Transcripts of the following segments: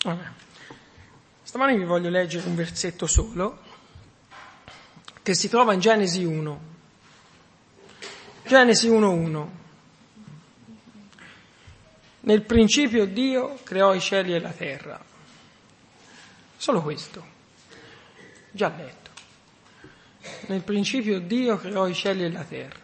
Vabbè. Stamani vi voglio leggere un versetto solo che si trova in Genesi 1. Genesi 1:1. Nel principio Dio creò i cieli e la terra. Solo questo. Già letto. Nel principio Dio creò i cieli e la terra.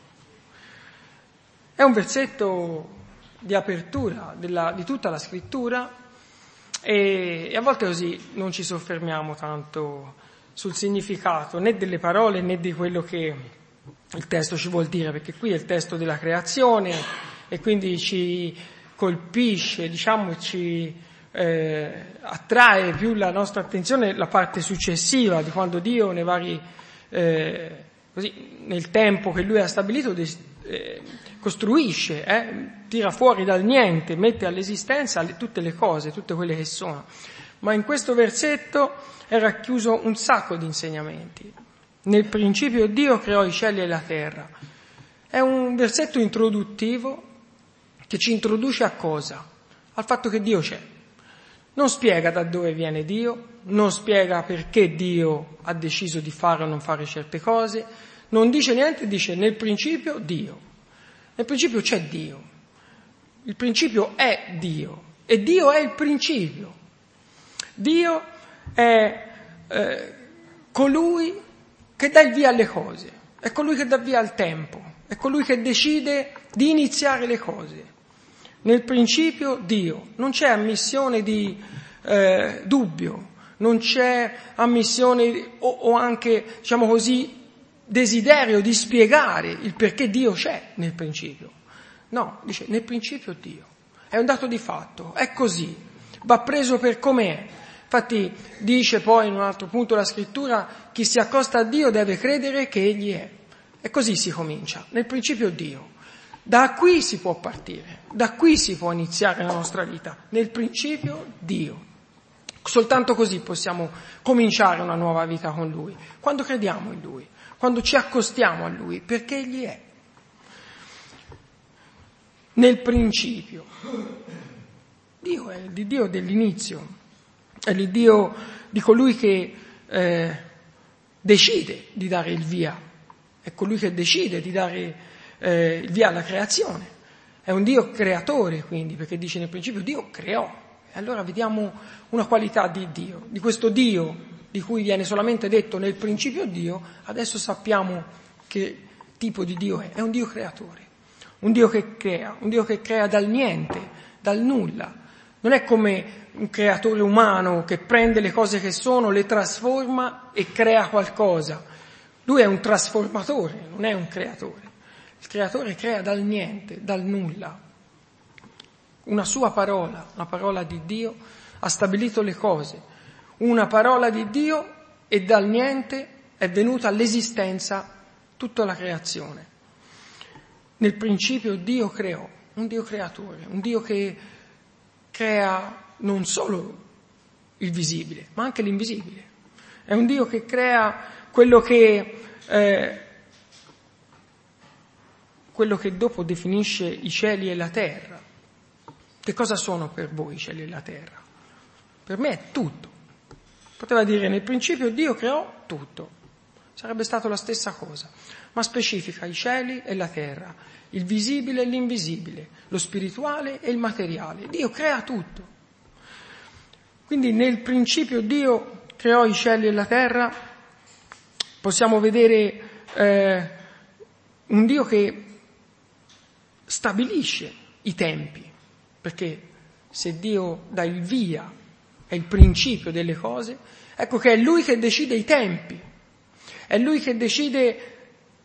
È un versetto di apertura di tutta la scrittura e a volte così non ci soffermiamo tanto sul significato né delle parole né di quello che il testo ci vuol dire, perché qui è il testo della creazione e quindi ci colpisce, ci attrae più la nostra attenzione la parte successiva di quando Dio nei vari nel tempo che Lui ha stabilito costruisce, tira fuori dal niente, mette all'esistenza tutte le cose, tutte quelle che sono. Ma in questo versetto è racchiuso un sacco di insegnamenti. Nel principio Dio creò i cieli e la terra. È un versetto introduttivo che ci introduce a cosa? Al fatto che Dio c'è. Non spiega da dove viene Dio, non spiega perché Dio ha deciso di fare o non fare certe cose, non dice niente, dice nel principio Dio. Nel principio c'è Dio, il principio è Dio e Dio è il principio. Dio è colui che dà il via alle cose, è colui che dà via al tempo, è colui che decide di iniziare le cose. Nel principio Dio, non c'è ammissione di dubbio, non c'è ammissione o anche, desiderio di spiegare il perché Dio c'è nel principio. No, dice nel principio Dio. È un dato di fatto, è così, va preso per com'è. Infatti dice poi in un altro punto la scrittura, chi si accosta a Dio deve credere che Egli è. E così si comincia, nel principio Dio. Da qui si può partire, da qui si può iniziare la nostra vita, nel principio Dio. Soltanto così possiamo cominciare una nuova vita con Lui, quando crediamo in Lui, quando ci accostiamo a Lui, perché Egli è. Nel principio. Dio è il Dio dell'inizio, è il Dio di colui che decide di dare il via, è colui che decide di dare il via alla creazione. È un Dio creatore, quindi, perché dice nel principio Dio creò. E allora vediamo una qualità di Dio, di questo Dio di cui viene solamente detto nel principio Dio, adesso sappiamo che tipo di Dio è. È un Dio creatore, un Dio che crea dal niente, dal nulla. Non è come un creatore umano che prende le cose che sono, le trasforma e crea qualcosa. Lui è un trasformatore, non è un creatore. Il creatore crea dal niente, dal nulla. Una sua parola, una parola di Dio, ha stabilito le cose. Una parola di Dio e dal niente è venuta all'esistenza tutta la creazione. Nel principio Dio creò, un Dio creatore, un Dio che crea non solo il visibile, ma anche l'invisibile. È un Dio che crea quello che dopo definisce i cieli e la terra. Che cosa sono per voi i cieli e la terra? Per me è tutto. Poteva dire nel principio Dio creò tutto, sarebbe stato la stessa cosa, ma specifica i cieli e la terra, il visibile e l'invisibile, lo spirituale e il materiale. Dio crea tutto. Quindi nel principio Dio creò i cieli e la terra, possiamo vedere un Dio che stabilisce i tempi, perché se Dio dà il via, è il principio delle cose, ecco che è Lui che decide i tempi, è Lui che decide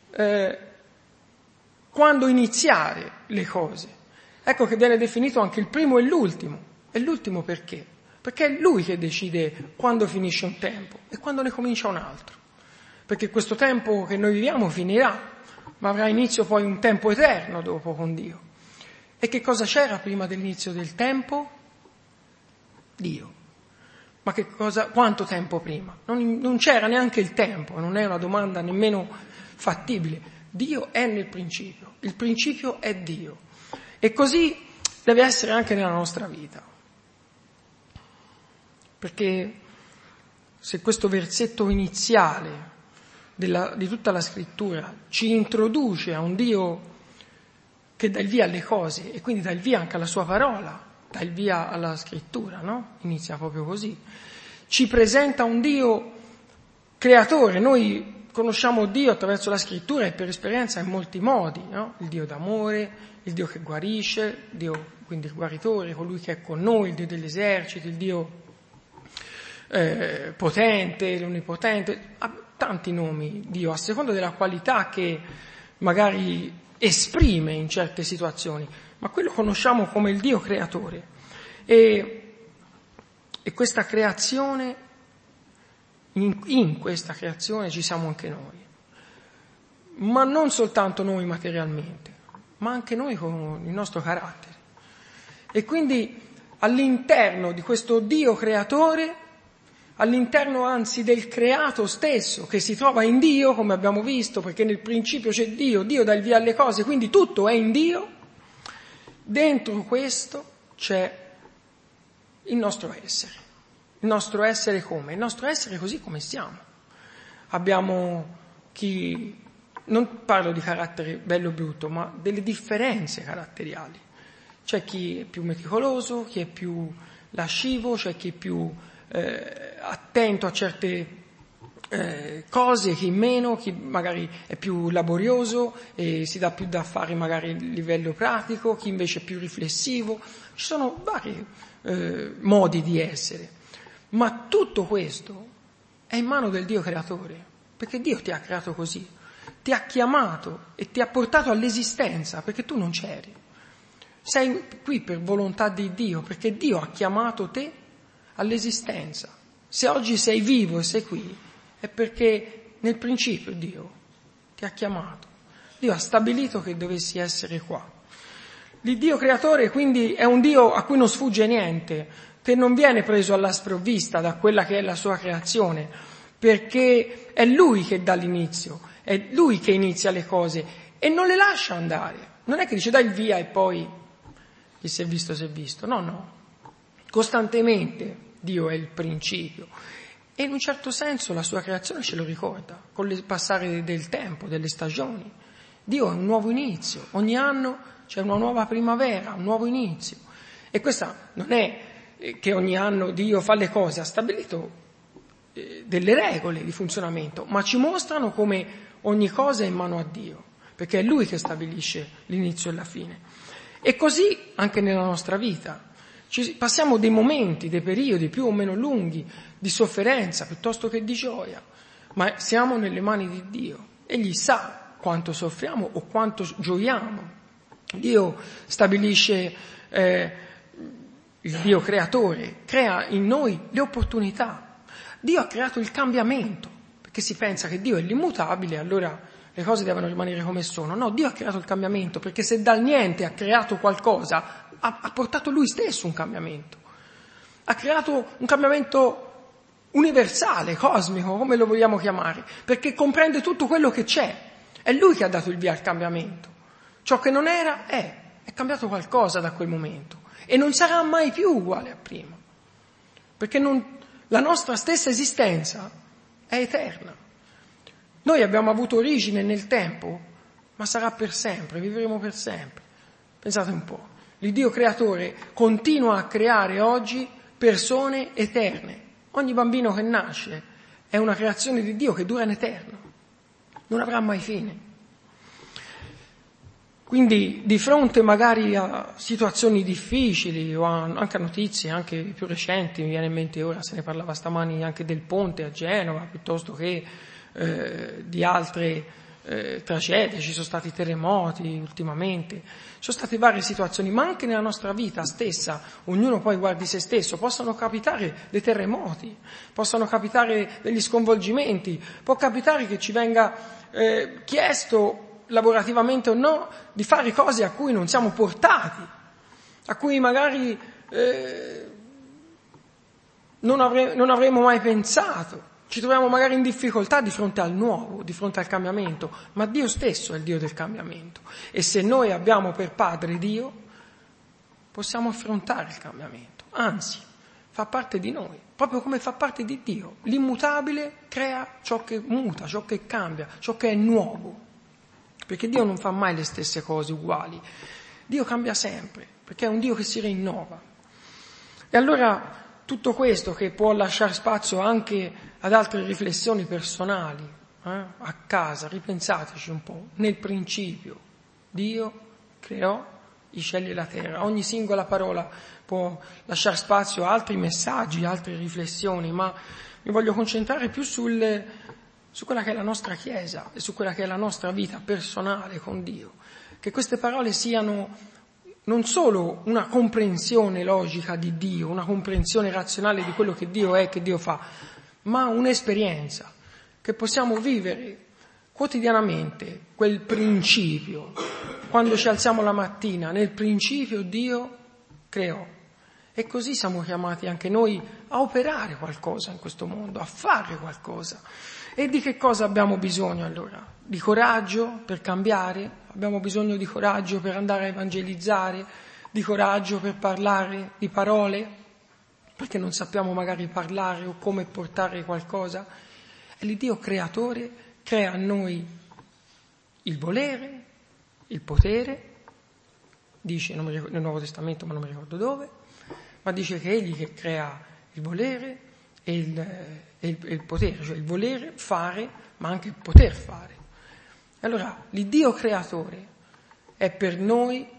quando iniziare le cose. Ecco che viene definito anche il primo e l'ultimo. E l'ultimo perché? Perché è Lui che decide quando finisce un tempo e quando ne comincia un altro. Perché questo tempo che noi viviamo finirà, ma avrà inizio poi un tempo eterno dopo con Dio. E che cosa c'era prima dell'inizio del tempo? Dio. Ma quanto tempo prima? Non c'era neanche il tempo, non è una domanda nemmeno fattibile. Dio è nel principio, il principio è Dio. E così deve essere anche nella nostra vita. perché se questo versetto iniziale di tutta la scrittura ci introduce a un Dio che dà il via alle cose e quindi dà il via anche alla sua parola, dà il via alla scrittura, no? Inizia proprio così. Ci presenta un Dio creatore. Noi conosciamo Dio attraverso la scrittura e per esperienza in molti modi, no? Il Dio d'amore, il Dio che guarisce, il Dio quindi il guaritore, colui che è con noi, il Dio degli eserciti, il Dio potente, l'onnipotente, ha tanti nomi Dio, a seconda della qualità che magari esprime in certe situazioni, ma quello conosciamo come il Dio creatore. E questa creazione, in questa creazione ci siamo anche noi, ma non soltanto noi materialmente, ma anche noi con il nostro carattere. E quindi all'interno di questo Dio creatore, all'interno anzi del creato stesso che si trova in Dio, come abbiamo visto, perché nel principio c'è Dio, Dio dà il via alle cose, quindi tutto è in Dio, dentro questo c'è il nostro essere. Il nostro essere come? Il nostro essere così come siamo. Abbiamo chi, non parlo di carattere bello o brutto, ma delle differenze caratteriali. C'è chi è più meticoloso, chi è più lascivo, c'è chi è più attento a certe cose, chi meno, chi magari è più laborioso e si dà più da fare magari a livello pratico, chi invece è più riflessivo. Ci sono vari modi di essere, ma tutto questo è in mano del Dio creatore, perché Dio ti ha creato così, ti ha chiamato e ti ha portato all'esistenza, perché tu non c'eri. Sei qui per volontà di Dio, perché Dio ha chiamato te all'esistenza. Se oggi sei vivo e sei qui, è perché nel principio Dio ti ha chiamato. Dio ha stabilito che dovessi essere qua. Il Dio creatore quindi è un Dio a cui non sfugge niente, che non viene preso alla sprovvista da quella che è la sua creazione, perché è Lui che dà l'inizio, è Lui che inizia le cose e non le lascia andare. Non è che dice dai il via e poi chi si è visto, no. Costantemente Dio è il principio e in un certo senso la sua creazione ce lo ricorda, con il passare del tempo, delle stagioni. Dio è un nuovo inizio, ogni anno c'è una nuova primavera, un nuovo inizio. E questa non è che ogni anno Dio fa le cose, ha stabilito delle regole di funzionamento, ma ci mostrano come ogni cosa è in mano a Dio, perché è Lui che stabilisce l'inizio e la fine. E così anche nella nostra vita. Passiamo dei momenti, dei periodi più o meno lunghi di sofferenza piuttosto che di gioia, ma siamo nelle mani di Dio. Egli sa quanto soffriamo o quanto gioiamo. Dio stabilisce, il Dio creatore, crea in noi le opportunità. Dio ha creato il cambiamento, perché si pensa che Dio è l'immutabile, allora le cose devono rimanere come sono. No, Dio ha creato il cambiamento, perché se dal niente ha creato qualcosa, ha portato Lui stesso un cambiamento. Ha creato un cambiamento universale, cosmico, come lo vogliamo chiamare, perché comprende tutto quello che c'è. È Lui che ha dato il via al cambiamento. Ciò che non era è cambiato qualcosa da quel momento e non sarà mai più uguale a prima, perché la nostra stessa esistenza è eterna. Noi abbiamo avuto origine nel tempo, ma sarà per sempre, vivremo per sempre. Pensate un po', il Dio creatore continua a creare oggi persone eterne. Ogni bambino che nasce è una creazione di Dio che dura in eterno, non avrà mai fine. Quindi di fronte magari a situazioni difficili o anche a notizie anche più recenti, mi viene in mente ora, se ne parlava stamani anche del ponte a Genova, piuttosto che di altre tragedie, ci sono stati terremoti ultimamente, ci sono state varie situazioni, ma anche nella nostra vita stessa, ognuno poi guardi se stesso, possono capitare dei terremoti, possono capitare degli sconvolgimenti, può capitare che ci venga chiesto lavorativamente o no, di fare cose a cui non siamo portati, a cui magari non avremmo mai pensato. Ci troviamo magari in difficoltà di fronte al nuovo, di fronte al cambiamento, ma Dio stesso è il Dio del cambiamento. E se noi abbiamo per padre Dio, possiamo affrontare il cambiamento. Anzi, fa parte di noi, proprio come fa parte di Dio. L'immutabile crea ciò che muta, ciò che cambia, ciò che è nuovo. Perché Dio non fa mai le stesse cose uguali. Dio cambia sempre, perché è un Dio che si rinnova. E allora tutto questo, che può lasciare spazio anche ad altre riflessioni personali, a casa, ripensateci un po'. Nel principio Dio creò i cieli e la terra. Ogni singola parola può lasciare spazio a altri messaggi, altre riflessioni, ma mi voglio concentrare più su quella che è la nostra Chiesa e su quella che è la nostra vita personale con Dio. Che queste parole siano non solo una comprensione logica di Dio, una comprensione razionale di quello che Dio è, che Dio fa, ma un'esperienza che possiamo vivere quotidianamente, quel principio. Quando ci alziamo la mattina, nel principio Dio creò. E così siamo chiamati anche noi a operare qualcosa in questo mondo, a fare qualcosa. E di che cosa abbiamo bisogno allora? Di coraggio per cambiare? Abbiamo bisogno di coraggio per andare a evangelizzare? Di coraggio per parlare di parole? Perché non sappiamo magari parlare o come portare qualcosa? E l'Iddio creatore crea a noi il volere, il potere, dice nel Nuovo Testamento, ma non mi ricordo dove, ma dice che egli che crea il volere e il potere, cioè il volere fare, ma anche il poter fare. Allora, l'Iddio creatore è per noi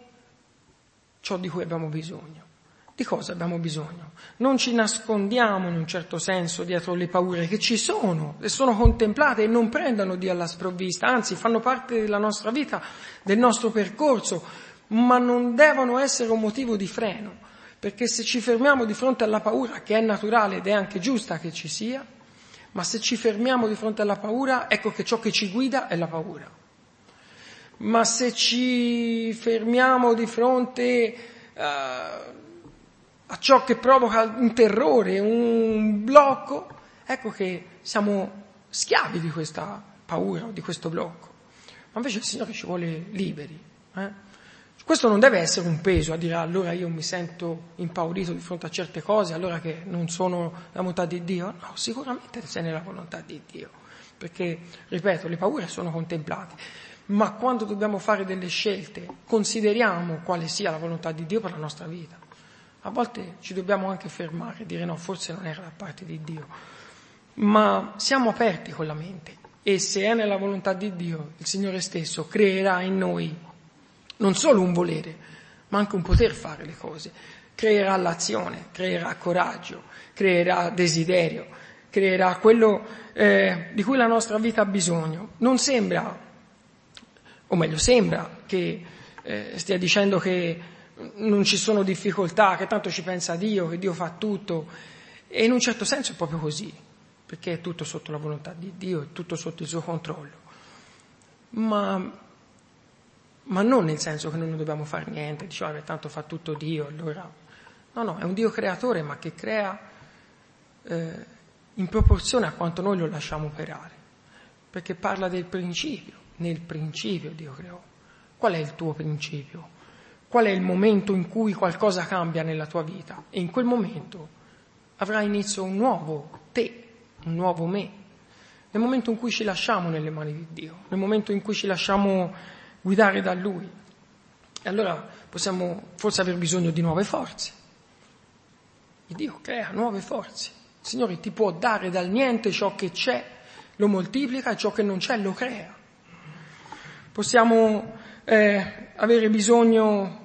ciò di cui abbiamo bisogno. Di cosa abbiamo bisogno? Non ci nascondiamo in un certo senso dietro le paure che ci sono, e sono contemplate e non prendono Dio alla sprovvista, anzi fanno parte della nostra vita, del nostro percorso, ma non devono essere un motivo di freno, perché se ci fermiamo di fronte alla paura, che è naturale ed è anche giusta che ci sia, ma se ci fermiamo di fronte alla paura, ecco che ciò che ci guida è la paura. Ma se ci fermiamo di fronte a ciò che provoca un terrore, un blocco, ecco che siamo schiavi di questa paura o di questo blocco. Ma invece il Signore ci vuole liberi. Questo non deve essere un peso a dire allora io mi sento impaurito di fronte a certe cose, allora che non sono la volontà di Dio. No, sicuramente sei nella volontà di Dio, perché, ripeto, le paure sono contemplate. Ma quando dobbiamo fare delle scelte, consideriamo quale sia la volontà di Dio per la nostra vita. A volte ci dobbiamo anche fermare e dire no, forse non era da parte di Dio, ma siamo aperti con la mente e se è nella volontà di Dio, il Signore stesso creerà in noi non solo un volere, ma anche un poter fare le cose. Creerà l'azione, creerà coraggio, creerà desiderio, creerà quello di cui la nostra vita ha bisogno. Non sembra, o meglio sembra, che stia dicendo che non ci sono difficoltà, che tanto ci pensa Dio, che Dio fa tutto, e in un certo senso è proprio così, perché è tutto sotto la volontà di Dio, è tutto sotto il suo controllo, ma non nel senso che noi non dobbiamo fare niente, diciamo tanto fa tutto Dio, allora no, è un Dio creatore, ma che crea in proporzione a quanto noi lo lasciamo operare, perché parla del principio. Nel principio Dio creò. Qual è il tuo principio? Qual è il momento in cui qualcosa cambia nella tua vita? E in quel momento avrà inizio un nuovo te, un nuovo me. Nel momento in cui ci lasciamo nelle mani di Dio, nel momento in cui ci lasciamo guidare da Lui. E allora possiamo forse aver bisogno di nuove forze. Il Dio crea nuove forze. Il Signore ti può dare dal niente ciò che c'è, lo moltiplica, e ciò che non c'è lo crea. Possiamo avere bisogno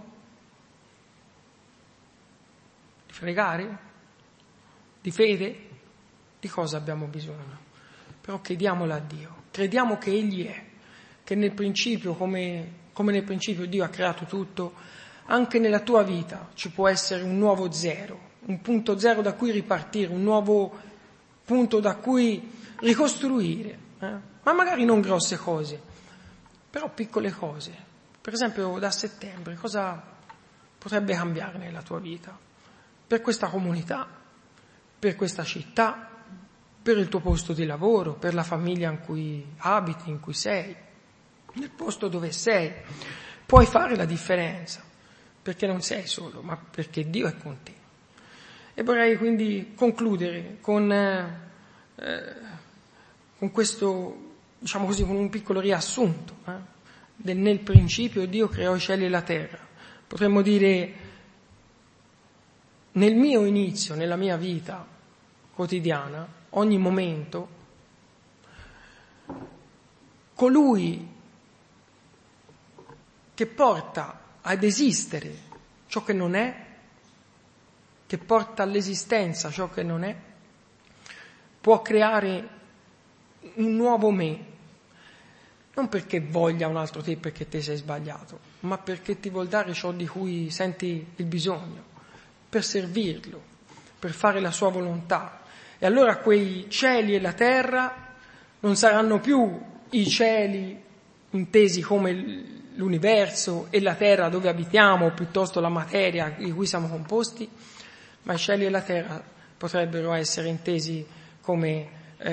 di pregare, di fede, di cosa abbiamo bisogno? Però chiediamola a Dio, crediamo che Egli è, che nel principio, come nel principio Dio ha creato tutto, anche nella tua vita ci può essere un nuovo zero, un punto zero da cui ripartire, un nuovo punto da cui ricostruire, ma magari non grosse cose, però piccole cose. Per esempio da settembre cosa potrebbe cambiare nella tua vita? Per questa comunità, per questa città, per il tuo posto di lavoro, per la famiglia in cui abiti, in cui sei, nel posto dove sei. Puoi fare la differenza, perché non sei solo, ma perché Dio è con te. E vorrei quindi concludere con questo, diciamo così, con un piccolo riassunto del nel principio Dio creò i cieli e la terra. Potremmo dire, nel mio inizio, nella mia vita quotidiana, ogni momento, colui che porta ad esistere ciò che non è, che porta all'esistenza ciò che non è, può creare un nuovo me, non perché voglia un altro te perché te sei sbagliato, ma perché ti vuol dare ciò di cui senti il bisogno, per servirlo, per fare la sua volontà. E allora quei cieli e la terra non saranno più i cieli intesi come l'universo e la terra dove abitiamo, o piuttosto la materia di cui siamo composti, ma i cieli e la terra potrebbero essere intesi come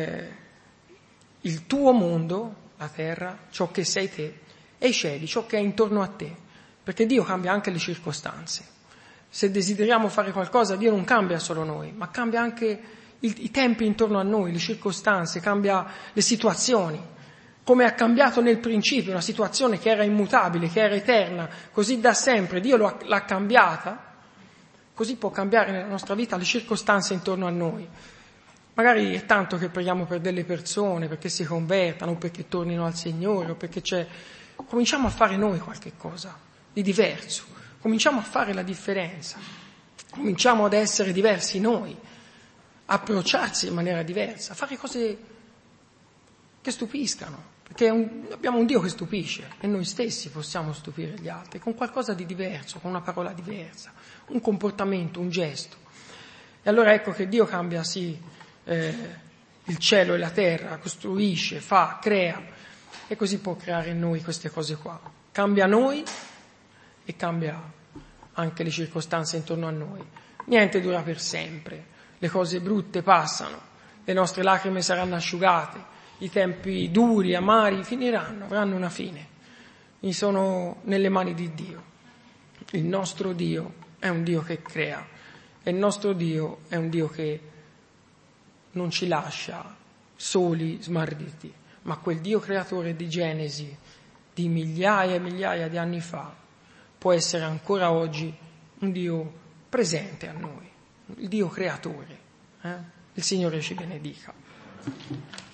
il tuo mondo, la terra, ciò che sei te, e i cieli, ciò che è intorno a te, perché Dio cambia anche le circostanze. Se desideriamo fare qualcosa, Dio non cambia solo noi, ma cambia anche i tempi intorno a noi, le circostanze, cambia le situazioni, come ha cambiato nel principio una situazione che era immutabile, che era eterna, così da sempre, Dio l'ha cambiata, così può cambiare nella nostra vita le circostanze intorno a noi. Magari è tanto che preghiamo per delle persone, perché si convertano, perché tornino al Signore, o perché cominciamo a fare noi qualche cosa di diverso, cominciamo a fare la differenza, cominciamo ad essere diversi noi, approcciarsi in maniera diversa, fare cose che stupiscano, perché abbiamo un Dio che stupisce e noi stessi possiamo stupire gli altri con qualcosa di diverso, con una parola diversa, un comportamento, un gesto. E allora ecco che Dio cambia sì il cielo e la terra, costruisce, fa, crea, e così può creare in noi queste cose qua. Cambia noi e cambia anche le circostanze intorno a noi. Niente dura per sempre, le cose brutte passano, le nostre lacrime saranno asciugate, i tempi duri, amari finiranno, avranno una fine. Sono nelle mani di Dio. Il nostro Dio è un Dio che crea e il nostro Dio è un Dio che non ci lascia soli, smarriti, ma quel Dio creatore di Genesi di migliaia e migliaia di anni fa può essere ancora oggi un Dio presente a noi, il Dio creatore. Il Signore ci benedica.